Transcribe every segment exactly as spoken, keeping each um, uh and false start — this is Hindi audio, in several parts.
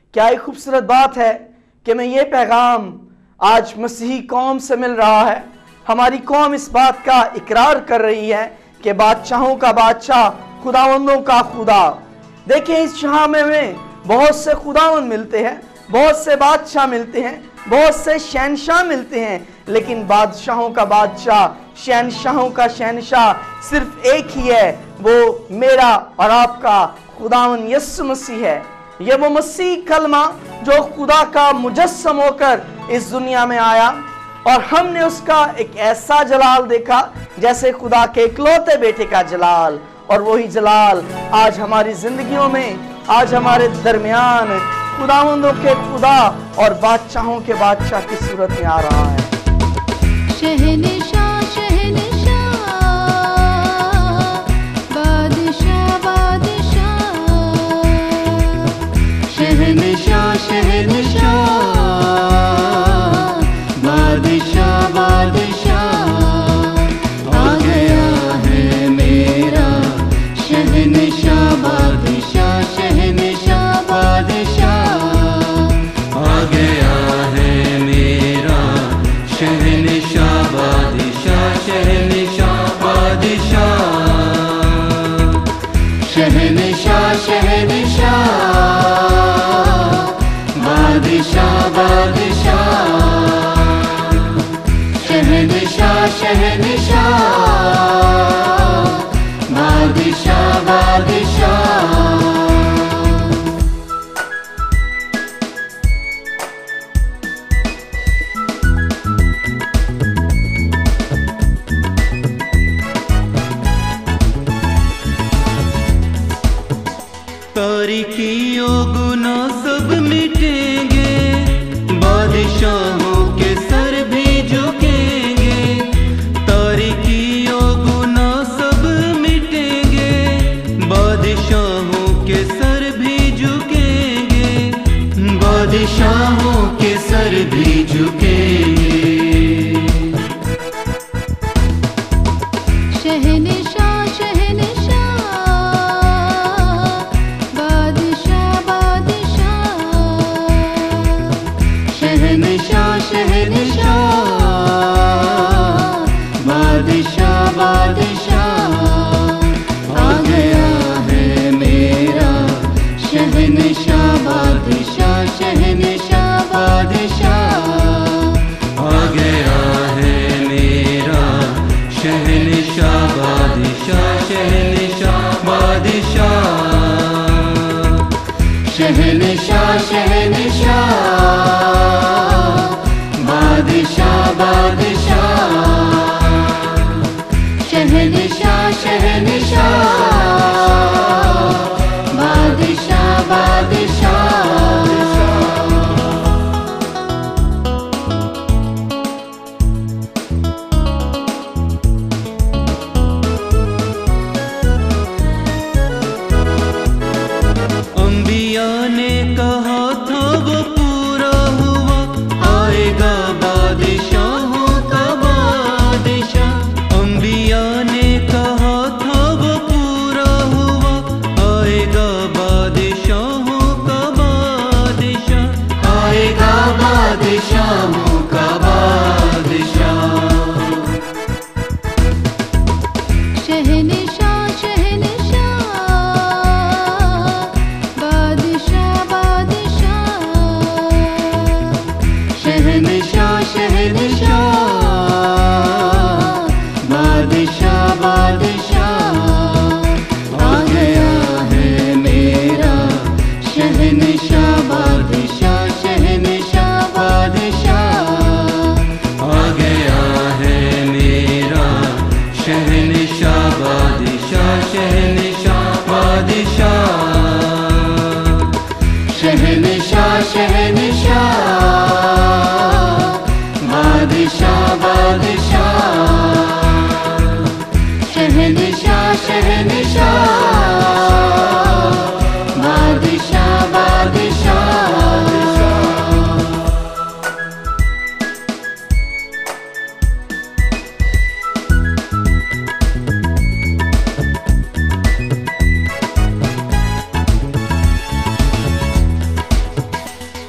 क्या एक खूबसूरत बात है कि मैं ये पैगाम आज मसीही कौम से मिल रहा है। हमारी कौम इस बात का इकरार कर रही है कि बादशाहों का बादशाह, खुदावंदों का खुदा। देखिए, इस जहां में हमें बहुत से खुदावंद मिलते हैं, बहुत से बादशाह मिलते हैं, बहुत से शहनशाह मिलते हैं, लेकिन बादशाहों का बादशाह, शहनशाहों का शहनशाह सिर्फ एक ही है, वो मेरा और आपका खुदावंद यीशु मसीह है। ये वो मसीह कलमा जो खुदा का मुजस्सम होकर इस दुनिया में आया, और हमने उसका एक ऐसा जलाल देखा जैसे खुदा के इकलौते बेटे का जलाल। और वही जलाल आज हमारी जिंदगियों में, आज हमारे दरमियान खुदावंदों के खुदा और बादशाहों के बादशाह की सूरत में आ रहा है। शहनशाह शहनशाह, बादशाह बादशाह, शहनशाह शहनशाह, बादशाह बादशाह, आ गया है मेरा शहनशाह बादशाह, शहनशाह बादशाह, आ गया है मेरा शहनशाह बादशाह, शहनशाह बादशाह, शहनशाह शहनशाह, बादशाह बादशाह, शहनशाह शहनशाह, बादशाह बादशाह। तारीकियों गुनाह सब मिटेंगे, बादशाहों के सर भी झुकेंगे। तारीकियों गुनाह सब मिटेंगे, बादशाहों के सर भी झुकेंगे, बादशाहों के सर भी झुकेंगे। शहनशाह शहनशाह, बादशाह बादशाह, शहनशाह शहनशाह, बादशाह बादशाह, आ गया है मेरा शहनशाह बादशाह, शहनशाह बादशाह, आ गया है मेरा शहनशाह बादशाह, शहनशाह बादशाह, शहनशाह शहनशाह, बादशाह बादशाह, शहनशाह शहनशाह, बादशाह बादशाह। अंबिया ने कहा था वो पूरा हुआ, आएगा बादशाहों का बादशाह। अंबिया ने कहा था वो पूरा हुआ, आएगा बादशाहों का बादशाह, आएगा बादशाहों का बादशाह। शहनशाह शहनशाह, बादशाह बादशाह, शहनशाह शहनशाह, बादशाह बादशाह, आ गया है मेरा शहनशाह बादशाह, शहनशाह बादशाह, आ गया है मेरा शहनशाह बादशाह, शहनशाह बादशाह, शहनशाह शहनशाह, बादशाह बादशाह, शहनशाह शहनशाह, बादशाह बादशाह।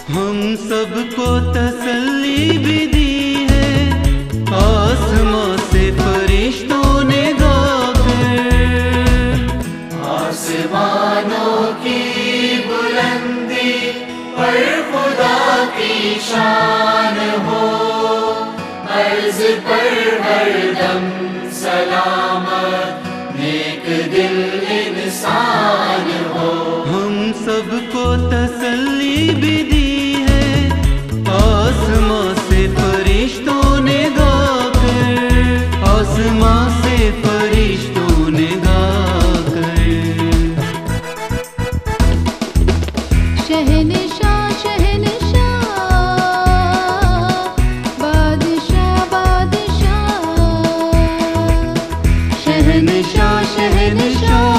हम सबको तसल्ली भी दी है आसमां से फरिश्तों ने गाकर। आसमानों की बुलंदी पर खुदा की शान हो, अर्ज़ पर हरदम सलामत नेक दिल इंसान हो। हम सबको तसल्ली भी दी है आसमां से फरिश्तों ने गाकर, आसमां से फरिश्तों ने गाकर। शहंशाह शहंशाह बादशाह बादशाह, शहंशाह शहंशाह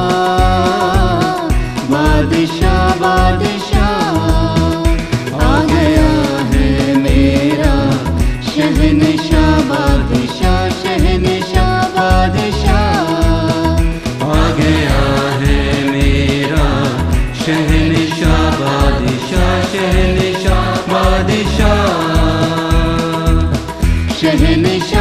बादशाह बादशाह, आ गया है मेरा शहंशाह बादशाह, शहंशाह बादशाह, आ गया है मेरा शहंशाह बादशाह, शहंशाह बादशाह। शहंशाह